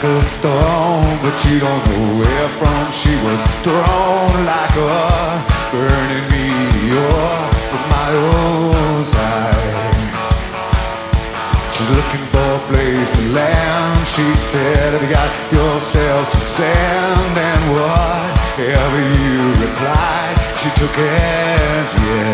a stone, but you don't know where from. She was thrown like a burning meteor from my own side. She's looking for a place to land. She said, have you got yourself some sand? And whatever you replied, she took as yes.